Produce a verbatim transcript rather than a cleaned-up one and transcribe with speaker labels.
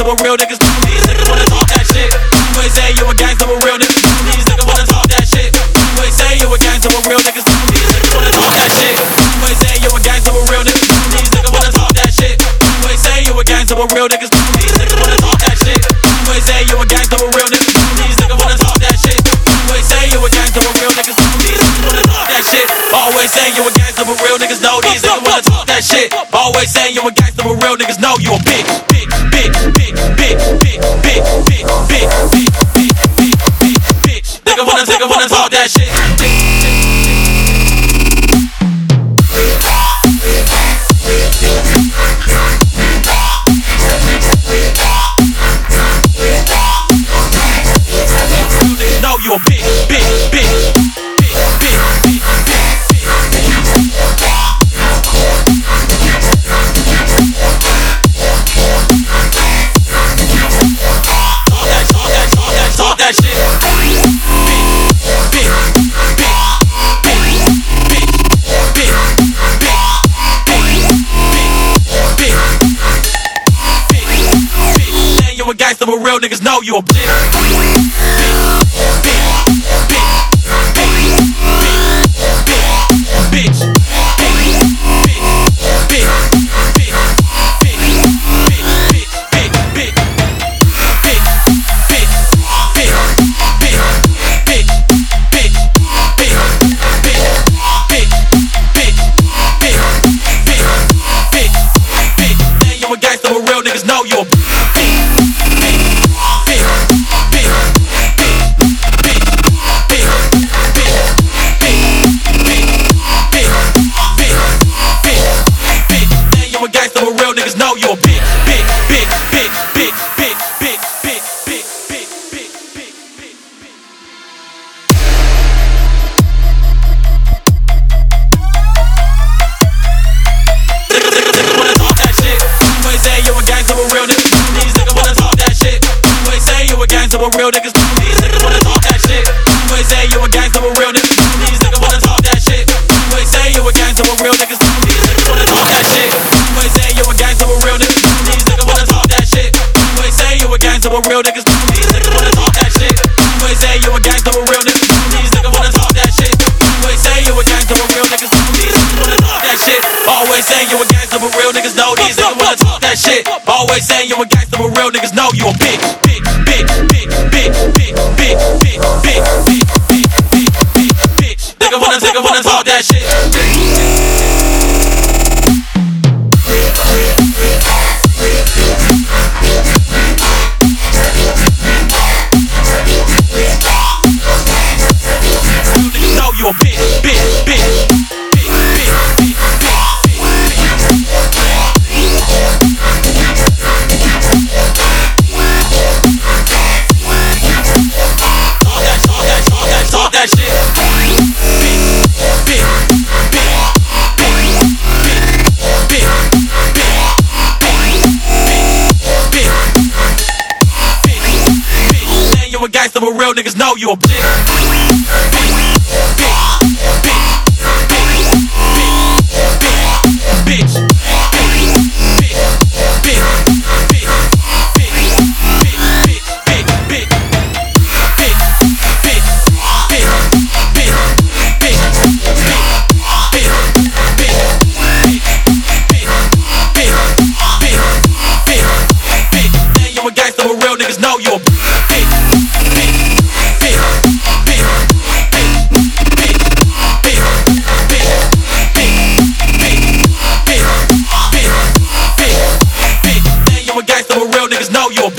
Speaker 1: but real niggas know these niggas wanna talk that shit. Always say you a gangster, but real niggas know these niggas wanna talk that shit. Always say you a gangster, but real niggas know these niggas wanna talk that shit. Always say you a gangster, but real niggas know these niggas wanna talk that shit. Always say you a gangster, but real niggas know these niggas wanna talk that shit. Always say you a gangster, but real niggas know these niggas wanna talk that shit. Always say you a gangster, but real niggas know these niggas wanna talk that shit. Always say you a gangster, but real niggas know these niggas wanna talk that shit. Always say you a gangster, but real niggas know you a bitch, bitch, bitch, bitch, bitch, bitch, bitch, bitch, bitch, bitch, bitch, bitch, bitch. Nigga wanna, nigga wanna talk that shit. Know you a bitch, bitch, bitch, bitch, bitch, bitch, talk that shit. You a gangster, but real niggas know you a bitch. But real niggas know these niggas wanna talk that shit. Always say you a gangster, but real niggas know these niggas wanna talk that shit. Always say you a gangster, but real niggas know these niggas wanna talk that shit. Always say you a gangster, but real niggas know these niggas wanna talk that shit. Always say you a gangster, but real niggas know these niggas wanna talk that shit. Always say you a gangster, but real niggas know these niggas wanna talk that shit. Always say you a gangster, but real niggas know these niggas wanna talk that shit. Always say you a gangster, but real niggas know these niggas wanna talk that shit. Always say you a gangster, but real niggas know you a bitch, bitch, bitch, bitch, bitch, bitch, bitch, bitch, bitch, bitch, bitch, bitch, bitch, bitch. Nigga wanna, nigga wanna talk that shit. You know you a bitch, bitch, bitch, bitch, bitch, bitch, talk that shit. You a gangster, but real niggas know you a bitch. Bitch. Know you a bitch. You a gangster, but real niggas know you a